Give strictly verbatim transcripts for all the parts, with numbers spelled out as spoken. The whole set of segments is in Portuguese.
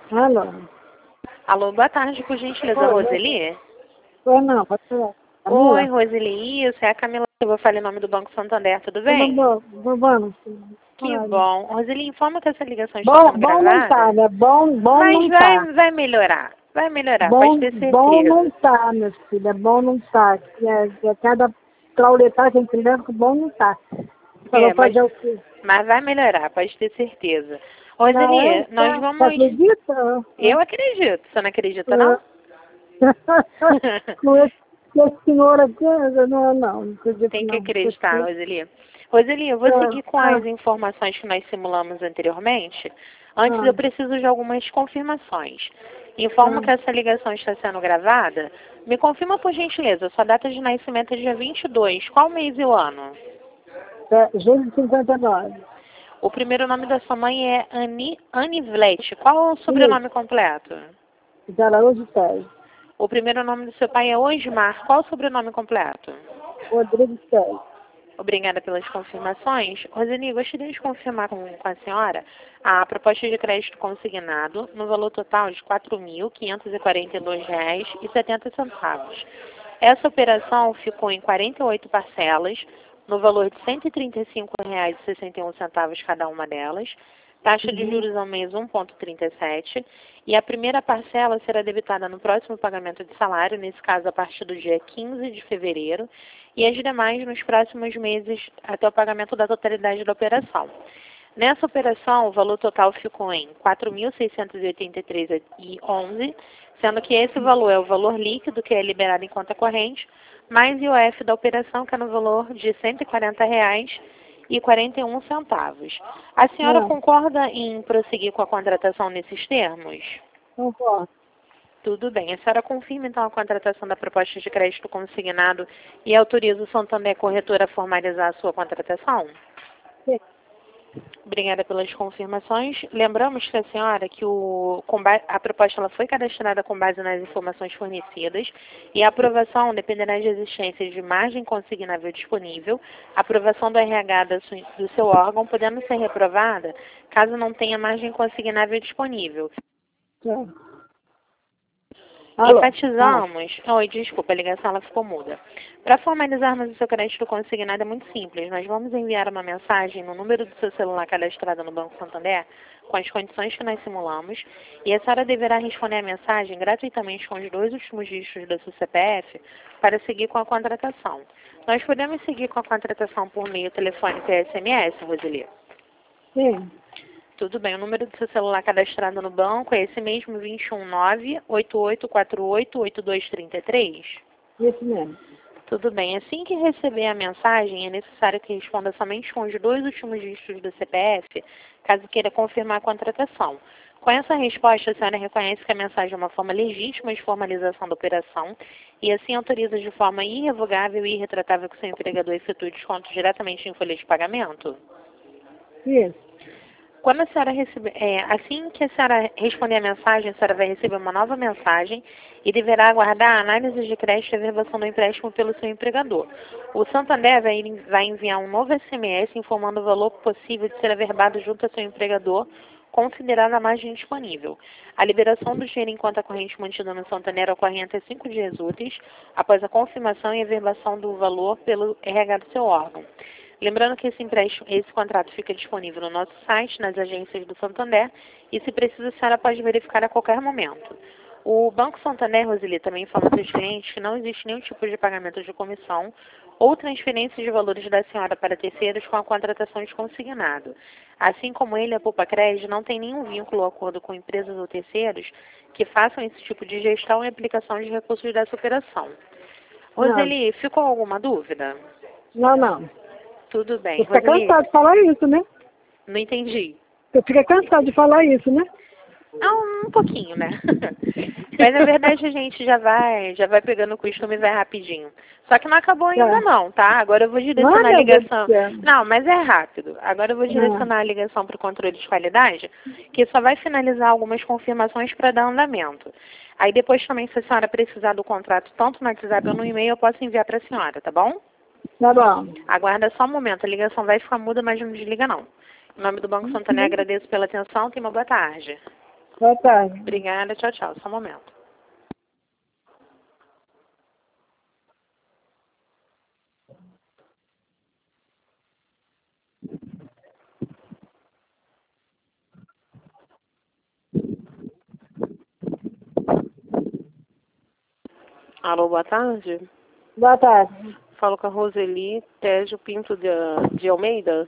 Alô? Alô, boa tarde, por gentileza, Oi, Roseli? Oi, não, pode falar. Oi, Camila? Roseli, isso é a Camila, eu falei o nome do Banco Santander, tudo Tudo bem? bom? Tudo bom? Que Olha. bom. Roseli, informa que essa ligação está Bom, sendo bom não tá, gravada, né? Bom, bom mas não tá. vai, vai melhorar, vai melhorar, pode Bom, ter bom não certeza. tá, minha filha. Bom não tá. Que é, que é cada trauletagem que leva que bom não tá. Falou É, mas, fazer o quê? mas vai melhorar, pode ter certeza. Não é? Roseli, nós Você vamos... acredita? Eu acredito, você não acredita, É. não? Com esse, com esse senhor aqui, eu não, não, não acredito Tem que não. acreditar, Porque, Roseli. Roseli, eu vou ah, seguir com ah, as informações que nós simulamos anteriormente. Antes, ah, eu preciso de algumas confirmações. Informo ah. que essa ligação está sendo gravada. Me confirma, por gentileza, sua data de nascimento é dia vinte e dois. Qual mês e o ano? É, julho de cinquenta e nove. O primeiro nome da sua mãe é Ani, Anivlete. Qual é o Isso, sobrenome completo? de Araújo Pérez. O primeiro nome do seu pai é Osmar. Qual é o sobrenome completo? Rodrigues Pérez. Obrigada pelas confirmações. Roseli, gostaria de confirmar com, com a senhora a proposta de crédito consignado no valor total de quatro mil quinhentos e quarenta e dois reais e setenta centavos. Essa operação ficou em quarenta e oito parcelas, no valor de cento e trinta e cinco reais e sessenta e um centavos cada uma delas, taxa de Uhum. juros ao mês um vírgula trinta e sete, e a primeira parcela será debitada no próximo pagamento de salário, nesse caso a partir do dia quinze de fevereiro, e as demais nos próximos meses até o pagamento da totalidade da operação. Nessa operação, o valor total ficou em quatro mil seiscentos e oitenta e três reais e onze centavos, sendo que esse valor é o valor líquido que é liberado em conta corrente, mais I O F da operação, que é no valor de cento e quarenta reais e quarenta e um centavos. A senhora É, concorda em prosseguir com a contratação nesses termos? concordo. Tudo bem. A senhora confirma, então, a contratação da proposta de crédito consignado e autoriza o Santander Corretora a formalizar a sua contratação? Sim. Obrigada pelas confirmações. Lembramos que a senhora que o, com ba- a proposta ela foi cadastrada com base nas informações fornecidas e a aprovação dependerá de existência de margem consignável disponível, aprovação do R H da su- do seu órgão, podendo ser reprovada caso não tenha margem consignável disponível. É. Alô? Ah, Enfatizamos... Oi, desculpa, a ligação ela ficou muda. Para formalizarmos o seu crédito consignado é muito simples. Nós vamos enviar uma mensagem no número do seu celular cadastrado no Banco Santander com as condições que nós simulamos e a senhora deverá responder a mensagem gratuitamente com os dois últimos dígitos do seu C P F para seguir com a contratação. Nós podemos seguir com a contratação por meio telefônico e S M S, Roseli? sim. Tudo bem, o número do seu celular cadastrado no banco é esse mesmo, vinte e um nove, oito oito quatro oito, oito dois três três? Isso mesmo. Tudo bem, assim que receber a mensagem, é necessário que responda somente com os dois últimos dígitos do C P F, caso queira confirmar a contratação. Com essa resposta, a senhora reconhece que a mensagem é uma forma legítima de formalização da operação e assim autoriza de forma irrevogável e irretratável que o seu empregador efetue desconto diretamente em folha de pagamento? Isso. Quando a senhora receber, é, assim que a senhora responder a mensagem, a senhora vai receber uma nova mensagem e deverá aguardar a análise de crédito e a averbação do empréstimo pelo seu empregador. O Santander vai, vai enviar um novo S M S informando o valor possível de ser averbado junto ao seu empregador, considerada a margem disponível. A liberação do dinheiro em conta corrente mantida no Santander ocorre em até cinco dias úteis, após a confirmação e averbação do valor pelo R H do seu órgão. Lembrando que esse empréstimo, esse contrato fica disponível no nosso site, nas agências do Santander, e se precisa, a senhora pode verificar a qualquer momento. O Banco Santander, Roseli, também informa aos seus clientes que não existe nenhum tipo de pagamento de comissão ou transferência de valores da senhora para terceiros com a contratação de consignado. Assim como ele, a Poupa Crédito não tem nenhum vínculo ou acordo com empresas ou terceiros que façam esse tipo de gestão e aplicação de recursos dessa operação. Não, Roseli, ficou alguma dúvida? não, não. Tudo bem. Você fica Roseli, cansado de falar isso, né? não entendi. Você fica cansado de falar isso, né? Ah, um pouquinho, né? Mas na verdade a gente já vai, já vai pegando o costume e vai rapidinho. Só que não acabou ainda É. não, tá? Agora eu vou Ai, direcionar a meu Deus do ligação. céu. Não, mas é rápido. Agora eu vou Ah, direcionar a ligação para o controle de qualidade, que só vai finalizar algumas confirmações para dar andamento. Aí depois também, se a senhora precisar do contrato, tanto no WhatsApp ou no e-mail, eu posso enviar para a senhora, tá bom? tá bom. Aguarda só um momento, a ligação vai ficar muda, mas não desliga não. Em nome do Banco Santander, agradeço pela atenção, tenha uma boa tarde. Boa tarde. Obrigada, tchau, tchau. Só um momento. Alô, boa tarde. Boa tarde. Falo com a Roseli Tégio Pinto de, de Almeida.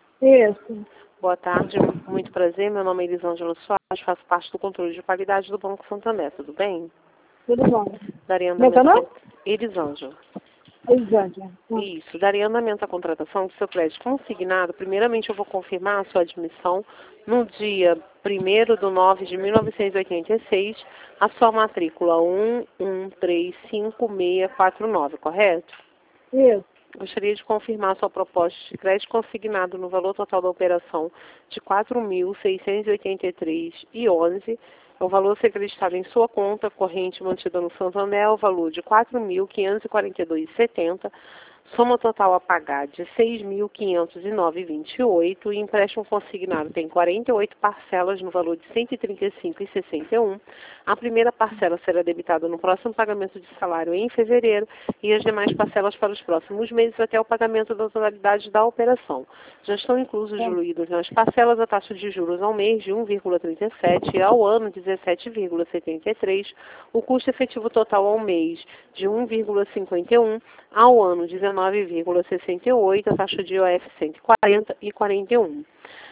Isso. Boa tarde, muito prazer. Meu nome é Elisângela Soares, faço parte do controle de qualidade do Banco Santander, tudo bem? Tudo bom. Daria Meu andamento... nome? Elisângela. Elisângela. Isso, daria andamento à contratação do seu crédito consignado. Primeiramente, eu vou confirmar a sua admissão no dia primeiro de nove de mil novecentos e oitenta e seis, a sua matrícula um um três cinco seis quatro nove, correto? Isso. Gostaria de confirmar a sua proposta de crédito consignado no valor total da operação de quatro mil seiscentos e oitenta e três reais e onze centavos. O valor a ser acreditado em sua conta corrente mantida no Santander é o valor de quatro mil quinhentos e quarenta e dois reais e setenta centavos. Soma total a pagar de seis mil quinhentos e nove reais e vinte e oito centavos. E empréstimo consignado tem quarenta e oito parcelas no valor de cento e trinta e cinco reais e sessenta e um centavos. A primeira parcela será debitada no próximo pagamento de salário em fevereiro e as demais parcelas para os próximos meses até o pagamento da totalidade da operação. Já estão inclusos diluídos nas parcelas a taxa de juros ao mês de um vírgula trinta e sete e ao ano dezessete vírgula setenta e três, o custo efetivo total ao mês de um vírgula cinquenta e um, ao ano dezenove vírgula sessenta e oito, a taxa de I O F cento e quarenta e quarenta e um.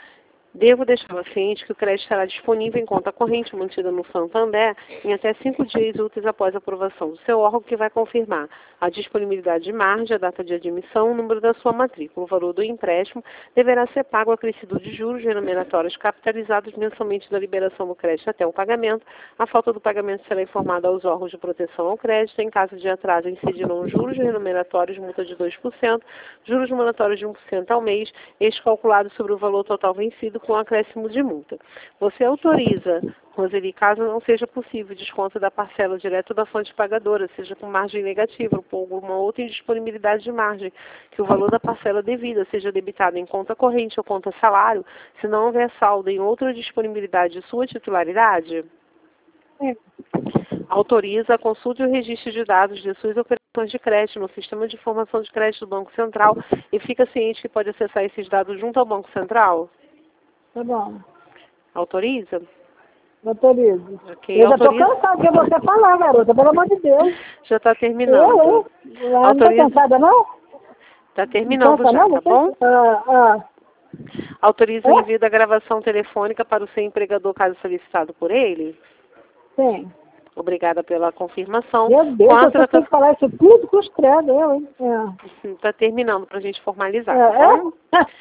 Devo deixá-la ciente que o crédito estará disponível em conta corrente mantida no Santander em até cinco dias úteis após a aprovação do seu órgão, que vai confirmar a disponibilidade de margem, a data de admissão, o número da sua matrícula. O valor do empréstimo deverá ser pago acrescido de juros remuneratórios capitalizados mensalmente da liberação do crédito até o pagamento. A falta do pagamento será informada aos órgãos de proteção ao crédito. Em caso de atraso, incidirão juros remuneratórios, multa de dois por cento, juros remuneratórios de um por cento ao mês, este calculado sobre o valor total vencido, com acréscimo de multa. Você autoriza, Roseli, caso não seja possível desconto da parcela direto da fonte pagadora, seja com margem negativa ou por alguma outra indisponibilidade de margem, que o valor da parcela devida seja debitado em conta corrente ou conta salário, se não houver saldo em outra disponibilidade de sua titularidade? É. Autoriza a consulta e o registro de dados de suas operações de crédito no Sistema de Informação de Crédito do Banco Central e fica ciente que pode acessar esses dados junto ao Banco Central? Tá bom. Autoriza? Autorizo. Ok, Eu já tô autoriza. cansada de você falar, garota, pelo amor de Deus. Já está terminando. Eu, eu. Não Autoriza. tá cansada, não? Está terminando Cansa, já, não, tá você? bom? Ah, ah. Autoriza o É? envio da gravação telefônica para o seu empregador, caso solicitado por ele? Sim. Obrigada pela confirmação. Meu Deus, Com a você tem que falar isso tudo com os credos, eu, hein? Está terminando para a gente formalizar, É. tá bom?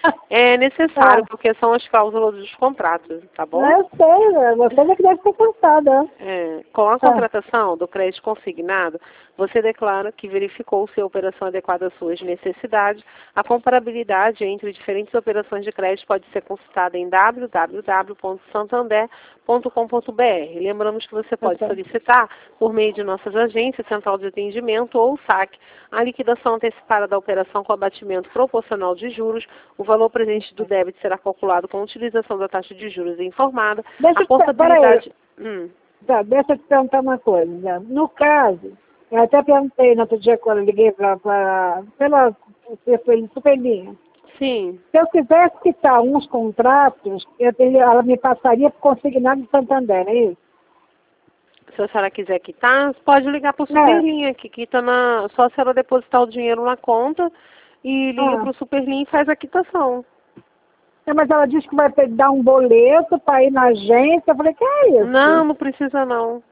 É necessário, É. porque são as cláusulas dos contratos, tá bom? Eu sei, né? Você é que deve ter cansada. É, com a contratação do crédito consignado, você declara que verificou se a operação adequada às suas necessidades. A comparabilidade entre diferentes operações de crédito pode ser consultada em w w w ponto santander ponto com ponto b r. Lembramos que você pode Ok. solicitar, por meio de nossas agências, central de atendimento ou saque, a liquidação antecipada da operação com abatimento proporcional de juros. O valor presente do débito será calculado com a utilização da taxa de juros informada. Deixa A eu te- portabilidade... Hum. Tá, deixa eu te perguntar uma coisa. No caso, eu até perguntei no outro dia quando eu liguei pra, pra, pela Superlinha. Sim. Se eu quisesse quitar uns contratos, eu teria, ela me passaria por consignado de Santander, é isso? Se a senhora quiser quitar, pode ligar para o Superlinha, que quita na... só se ela depositar o dinheiro na conta e liga Ah. para o Superlinha e faz a quitação. É, mas ela disse que vai ter que dar um boleto para ir na agência. Eu falei, que é isso? Não, não precisa não.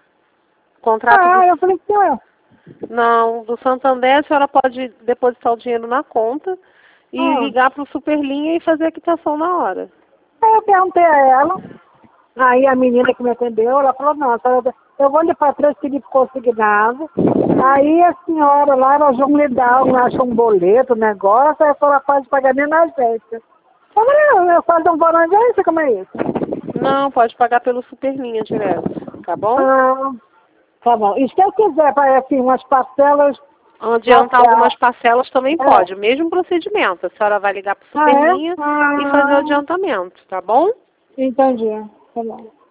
Contrato Ah, do... eu falei, que é? Não, do Santander a senhora pode depositar o dinheiro na conta e Ah. ligar para o Superlinha e fazer a quitação na hora. Aí eu perguntei a ela, aí a menina que me atendeu, ela falou, não, senhora, eu vou lhe transferir por consignado, aí a senhora lá, elas vão lhe dar, um, acho um boleto, um negócio, aí a senhora faz pagamento na agência. Eu falei, não, eu faço um vou na agência, como é isso? Não, pode pagar pelo Superlinha direto, tá bom? Ah, tá bom. E se eu quiser, para assim, umas parcelas... Adiantar Nossa, algumas parcelas também é. pode, o mesmo procedimento. A senhora vai ligar para o Ah, é? Superlinha Ah. e fazer o adiantamento, tá bom? Entendi, tá bom.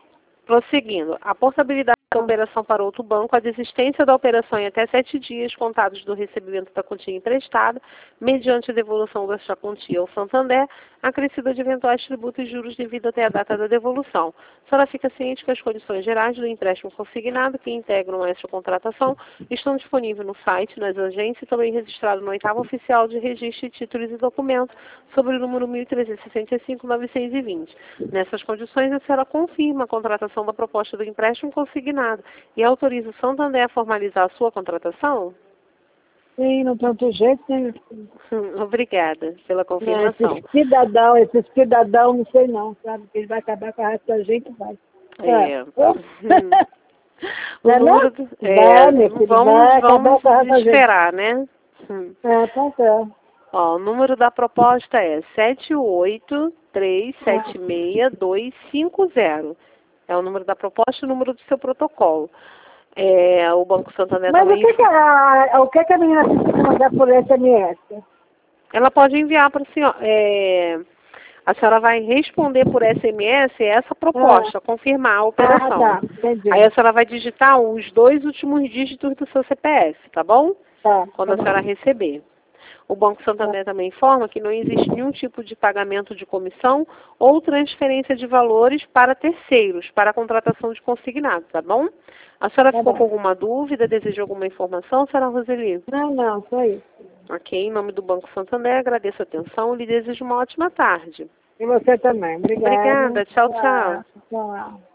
Prosseguindo, a portabilidade da operação para outro banco, a desistência da operação em até sete dias contados do recebimento da quantia emprestada, mediante a devolução desta quantia ao Santander, acrescida de eventuais tributos e juros devido até a data da devolução. A senhora fica ciente que as condições gerais do empréstimo consignado que integram esta contratação estão disponíveis no site, nas agências e também registrado no oitavo oficial de registro de títulos e documentos sobre o número mil trezentos e sessenta e cinco, novecentos e vinte. Nessas condições, a senhora confirma a contratação da proposta do empréstimo consignado e autoriza o Santander a formalizar a sua contratação? Sim, não tem outro jeito, né? Hum, Obrigada pela É, confirmação. esses cidadão, esses cidadão, não sei não, sabe? Que ele vai acabar com a raça da gente, vai. É. Oh. O Não é número não? do, é, Vai, meu filho, vamos vai acabar vamos com a raça da gente. esperar, né? Hum. É, tá certo. Ó, o número da proposta é sete oito três sete seis dois cinco zero. É o número da proposta e o número do seu protocolo. É, o Banco Santander Mas o também... que que a, o que que a menina precisa mandar por S M S? Ela pode enviar para a senhora... É, a senhora vai responder por S M S essa proposta, Ah. confirmar a Ah, operação. tá, entendi. Aí a senhora vai digitar os dois últimos dígitos do seu C P F, tá bom? Tá, Quando tá a senhora receber. O Banco Santander também informa que não existe nenhum tipo de pagamento de comissão ou transferência de valores para terceiros, para a contratação de consignado, tá bom? A senhora Tá ficou bom. com alguma dúvida, deseja alguma informação, senhora Roseli? Não, não, só isso. Ok, em nome do Banco Santander, agradeço a atenção e lhe desejo uma ótima tarde. E você também. Obrigada. Obrigada, tchau, tchau. Tchau.